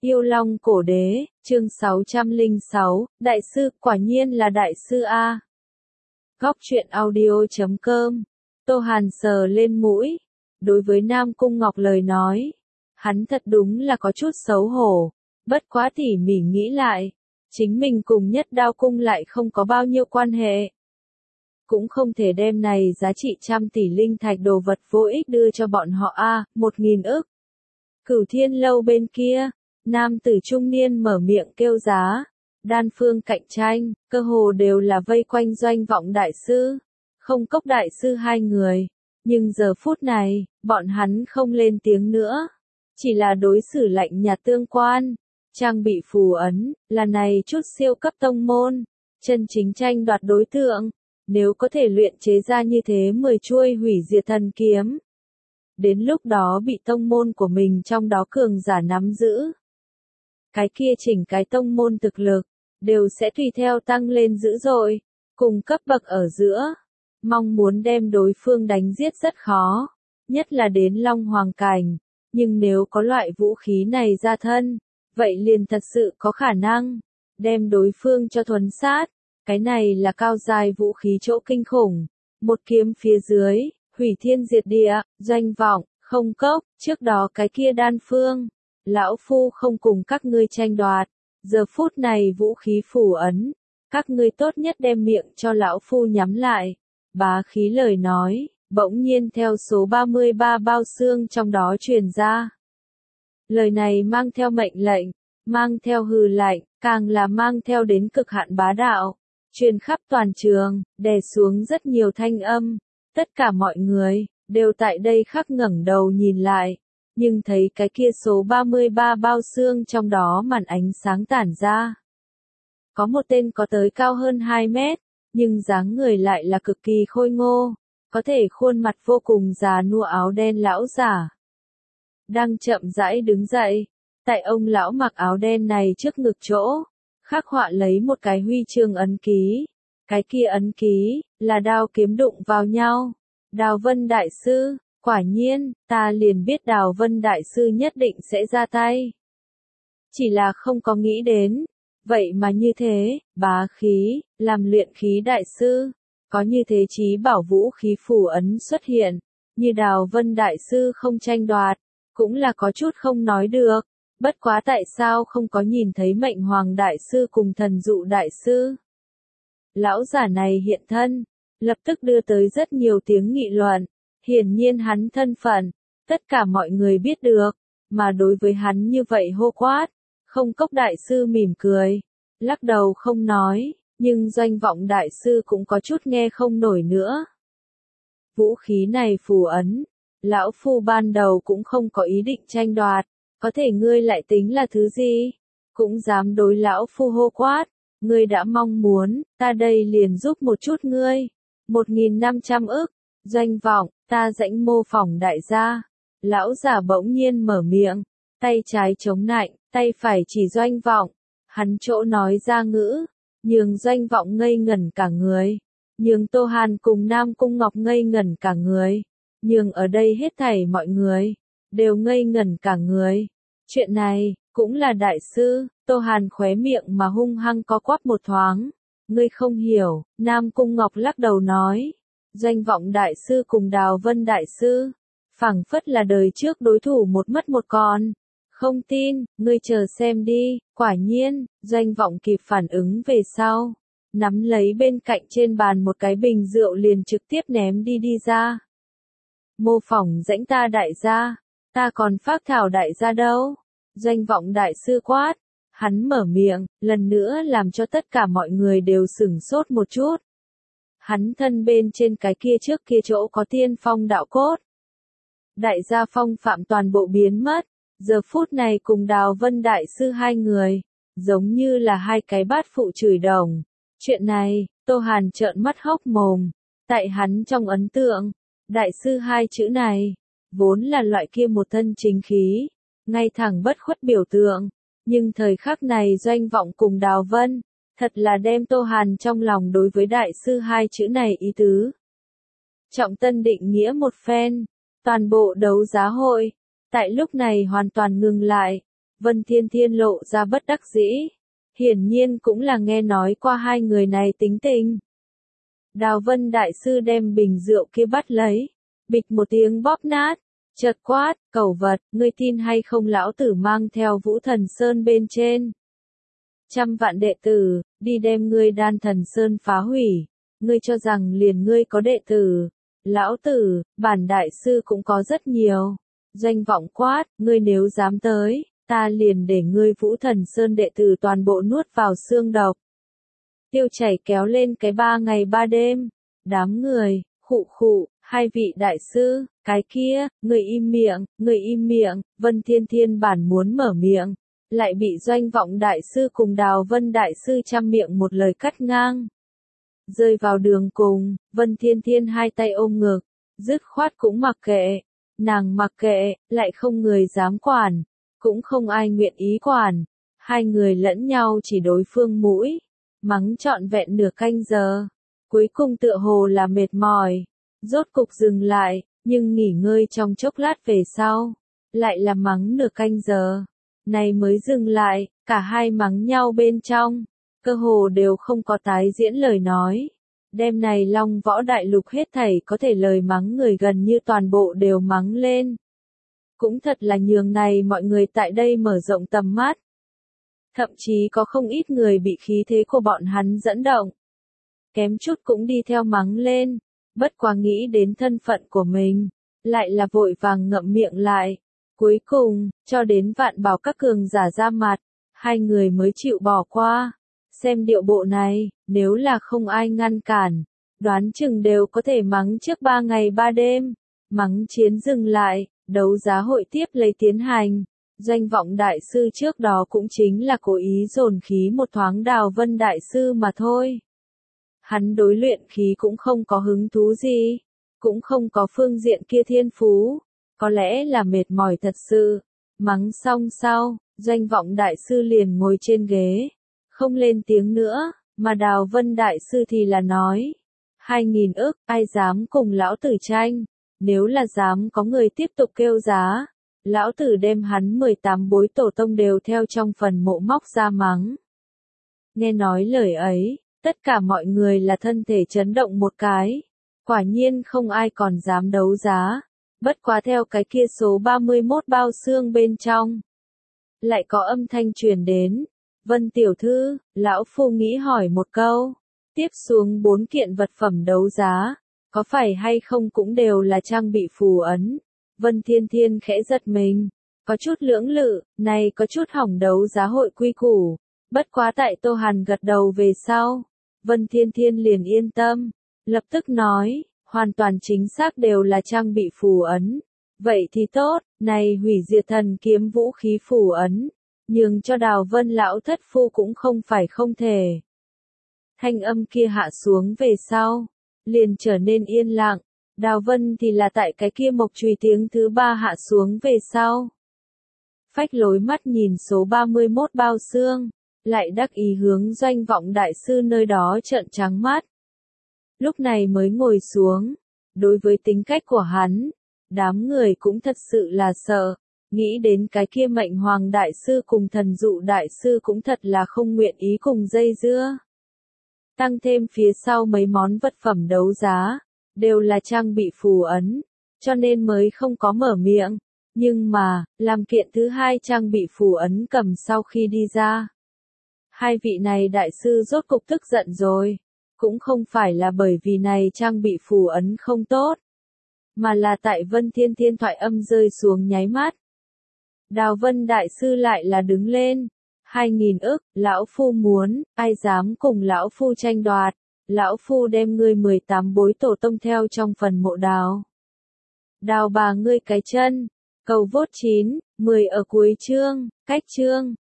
Yêu Long Cổ Đế, chương 606, Đại sư, quả nhiên là Đại sư A. Góc truyện audio.com. Tô Hàn sờ lên mũi. Đối với Nam Cung Ngọc lời nói, hắn thật đúng là có chút xấu hổ. Bất quá tỉ mỉ nghĩ lại, chính mình cùng Nhất Đao Cung lại không có bao nhiêu quan hệ. Cũng không thể đem này giá trị trăm tỷ linh thạch đồ vật vô ích đưa cho bọn họ a, 1.000 ức. Cửu Thiên Lâu bên kia, nam tử trung niên mở miệng kêu giá, đan phương cạnh tranh, cơ hồ đều là vây quanh Doanh Vọng đại sư, không Cốc đại sư hai người, nhưng giờ phút này, bọn hắn không lên tiếng nữa, chỉ là đối xử lạnh nhạt tương quan, trang bị phù ấn, là này chút siêu cấp tông môn, chân chính tranh đoạt đối tượng, nếu có thể luyện chế ra như thế 10 chuôi hủy diệt thần kiếm. Đến lúc đó bị tông môn của mình trong đó cường giả nắm giữ. Cái kia chỉnh cái tông môn thực lực, đều sẽ tùy theo tăng lên dữ dội, cùng cấp bậc ở giữa. Mong muốn đem đối phương đánh giết rất khó, nhất là đến Long Hoàng Cảnh, nhưng nếu có loại vũ khí này ra thân, vậy liền thật sự có khả năng, đem đối phương cho thuần sát. Cái này là cao dài vũ khí chỗ kinh khủng, một kiếm phía dưới, hủy thiên diệt địa, Doanh Vọng, không Cốc, trước đó cái kia đan phương. Lão Phu không cùng các ngươi tranh đoạt, giờ phút này vũ khí phù ấn, các ngươi tốt nhất đem miệng cho Lão Phu nhắm lại. Bá khí lời nói, bỗng nhiên theo số 33 bao xương trong đó truyền ra. Lời này mang theo mệnh lệnh, mang theo hừ lạnh, càng là mang theo đến cực hạn bá đạo, truyền khắp toàn trường, đè xuống rất nhiều thanh âm. Tất cả mọi người, đều tại đây khắc ngẩng đầu nhìn lại, nhưng thấy cái kia số 33 bao xương trong đó màn ánh sáng tản ra. Có một tên có tới cao hơn 2 mét, nhưng dáng người lại là cực kỳ khôi ngô, có thể khuôn mặt vô cùng già nua áo đen lão giả. Đang chậm rãi đứng dậy, tại ông lão mặc áo đen này trước ngực chỗ, khắc họa lấy một cái huy chương ấn ký. Cái kia ấn ký, là đao kiếm đụng vào nhau. Đào Vân Đại Sư, quả nhiên, ta liền biết Đào Vân Đại Sư nhất định sẽ ra tay. Chỉ là không có nghĩ đến, vậy mà như thế, bá khí, làm luyện khí đại sư, có như thế chí bảo vũ khí phù ấn xuất hiện, như Đào Vân Đại Sư không tranh đoạt, cũng là có chút không nói được, bất quá tại sao không có nhìn thấy Mệnh Hoàng Đại Sư cùng Thần Dụ Đại Sư. Lão giả này hiện thân, lập tức đưa tới rất nhiều tiếng nghị luận, hiển nhiên hắn thân phận, tất cả mọi người biết được, mà đối với hắn như vậy hô quát, không Cốc đại sư mỉm cười, lắc đầu không nói, nhưng Doanh Vọng đại sư cũng có chút nghe không nổi nữa. Vũ khí này phù ấn, lão phu ban đầu cũng không có ý định tranh đoạt, có thể ngươi lại tính là thứ gì, cũng dám đối lão phu hô quát. Ngươi đã mong muốn, ta đây liền giúp một chút ngươi. 1.500 ức, Doanh Vọng, ta rãnh mô phỏng đại gia. Lão giả bỗng nhiên mở miệng, tay trái chống nạnh, tay phải chỉ Doanh Vọng. Hắn chỗ nói ra ngữ, nhường Doanh Vọng ngây ngẩn cả người. Nhường Tô Hàn cùng Nam Cung Ngọc ngây ngẩn cả người. Nhường ở đây hết thảy mọi người, đều ngây ngẩn cả người. Chuyện này, cũng là đại sư. Tô Hàn khóe miệng mà hung hăng có quắp một thoáng. Ngươi không hiểu, Nam Cung Ngọc lắc đầu nói. Doanh Vọng đại sư cùng Đào Vân đại sư, phảng phất là đời trước đối thủ một mất một còn. Không tin, ngươi chờ xem đi. Quả nhiên, Doanh Vọng kịp phản ứng về sau, nắm lấy bên cạnh trên bàn một cái bình rượu liền trực tiếp ném đi ra. Mô phỏng rãnh ta đại gia, ta còn phác thảo đại gia đâu. Doanh Vọng đại sư quát. Hắn mở miệng, lần nữa làm cho tất cả mọi người đều sửng sốt một chút. Hắn thân bên trên cái kia trước kia chỗ có tiên phong đạo cốt. Đại gia phong phạm toàn bộ biến mất, giờ phút này cùng Đào Vân Đại Sư hai người, giống như là hai cái bát phụ chửi đồng. Chuyện này, Tô Hàn trợn mắt hốc mồm, tại hắn trong ấn tượng, Đại Sư hai chữ này, vốn là loại kia một thân chính khí, ngay thẳng bất khuất biểu tượng. Nhưng thời khắc này Doanh Vọng cùng Đào Vân, thật là đem Tô Hàn trong lòng đối với đại sư hai chữ này ý tứ. Trọng tân định nghĩa một phen, toàn bộ đấu giá hội, tại lúc này hoàn toàn ngừng lại, Vân Thiên Thiên lộ ra bất đắc dĩ. Hiển nhiên cũng là nghe nói qua hai người này tính tình. Đào Vân Đại Sư đem bình rượu kia bắt lấy. Bịch một tiếng bóp nát. Chợt quát, cẩu vật, ngươi tin hay không lão tử mang theo Vũ Thần Sơn bên trên. 100 vạn đệ tử, đi đem ngươi Đan Thần Sơn phá hủy. Ngươi cho rằng liền ngươi có đệ tử. Lão tử, bản đại sư cũng có rất nhiều. Doanh Vọng quát, ngươi nếu dám tới, ta liền để ngươi Vũ Thần Sơn đệ tử toàn bộ nuốt vào xương độc. Tiêu Chảy kéo lên cái 3 ngày 3 đêm. Đám người, khụ khụ, hai vị đại sư, cái kia, người im miệng, Vân Thiên Thiên bản muốn mở miệng, lại bị Doanh Vọng Đại Sư cùng Đào Vân Đại Sư chăm miệng một lời cắt ngang. Rơi vào đường cùng, Vân Thiên Thiên hai tay ôm ngực, dứt khoát cũng mặc kệ, nàng mặc kệ, lại không người dám quản, cũng không ai nguyện ý quản, hai người lẫn nhau chỉ đối phương mũi, mắng trọn vẹn nửa canh giờ, cuối cùng tựa hồ là mệt mỏi, rốt cục dừng lại, nhưng nghỉ ngơi trong chốc lát về sau, lại là mắng nửa canh giờ, này mới dừng lại, cả hai mắng nhau bên trong, cơ hồ đều không có tái diễn lời nói. Đêm này Long Võ Đại Lục hết thảy có thể lời mắng người gần như toàn bộ đều mắng lên. Cũng thật là nhường này mọi người tại đây mở rộng tầm mắt. Thậm chí có không ít người bị khí thế của bọn hắn dẫn động. Kém chút cũng đi theo mắng lên, bất quá nghĩ đến thân phận của mình, lại là vội vàng ngậm miệng lại. Cuối cùng, cho đến Vạn Bảo các cường giả ra mặt, hai người mới chịu bỏ qua. Xem điệu bộ này, nếu là không ai ngăn cản, đoán chừng đều có thể mắng trước 3 ngày 3 đêm. Mắng chiến dừng lại, đấu giá hội tiếp lấy tiến hành. Doanh Vọng Đại Sư trước đó cũng chính là cố ý dồn khí một thoáng Đào Vân Đại Sư mà thôi. Hắn đối luyện khí cũng không có hứng thú gì, cũng không có phương diện kia thiên phú, có lẽ là mệt mỏi thật sự. Mắng xong sau, Doanh Vọng Đại Sư liền ngồi trên ghế, không lên tiếng nữa, mà Đào Vân Đại Sư thì là nói, 2.000 ức, ai dám cùng lão tử tranh, nếu là dám có người tiếp tục kêu giá, lão tử đem hắn 18 bối tổ tông đều theo trong phần mộ móc ra mắng. Nghe nói lời ấy, tất cả mọi người là thân thể chấn động một cái, quả nhiên không ai còn dám đấu giá, bất quá theo cái kia số 31 bao xương bên trong. Lại có âm thanh truyền đến. Vân tiểu thư, lão phu nghĩ hỏi một câu, tiếp xuống 4 kiện vật phẩm đấu giá, có phải hay không cũng đều là trang bị phù ấn. Vân Thiên Thiên khẽ giật mình, có chút lưỡng lự, này có chút hỏng đấu giá hội quy củ, bất quá tại Tô Hàn gật đầu về sau, Vân Thiên Thiên liền yên tâm, lập tức nói, hoàn toàn chính xác đều là trang bị phù ấn. Vậy thì tốt, này hủy diệt thần kiếm vũ khí phù ấn. Nhưng cho Đào Vân lão thất phu cũng không phải không thể. Thanh âm kia hạ xuống về sau, liền trở nên yên lặng, Đào Vân thì là tại cái kia mộc chùy tiếng thứ 3 hạ xuống về sau. Phách lối mắt nhìn số 31 bao xương, lại đắc ý hướng Doanh Vọng Đại Sư nơi đó trợn trắng mắt. Lúc này mới ngồi xuống, đối với tính cách của hắn, đám người cũng thật sự là sợ. Nghĩ đến cái kia Mệnh Hoàng Đại Sư cùng Thần Dụ Đại Sư cũng thật là không nguyện ý cùng dây dưa. Tăng thêm phía sau mấy món vật phẩm đấu giá, đều là trang bị phù ấn, cho nên mới không có mở miệng. Nhưng mà, làm kiện thứ hai trang bị phù ấn cầm sau khi đi ra. Hai vị này đại sư rốt cục tức giận rồi, cũng không phải là bởi vì này trang bị phù ấn không tốt, mà là tại Vân Thiên Thiên thoại âm rơi xuống nháy mắt. Đào Vân Đại Sư lại là đứng lên, 2.000 ức, lão phu muốn, ai dám cùng lão phu tranh đoạt, lão phu đem ngươi 18 bối tổ tông theo trong phần mộ đào. Đào bà ngươi cái chân, cầu vốt 9, 10 ở cuối chương, cách chương.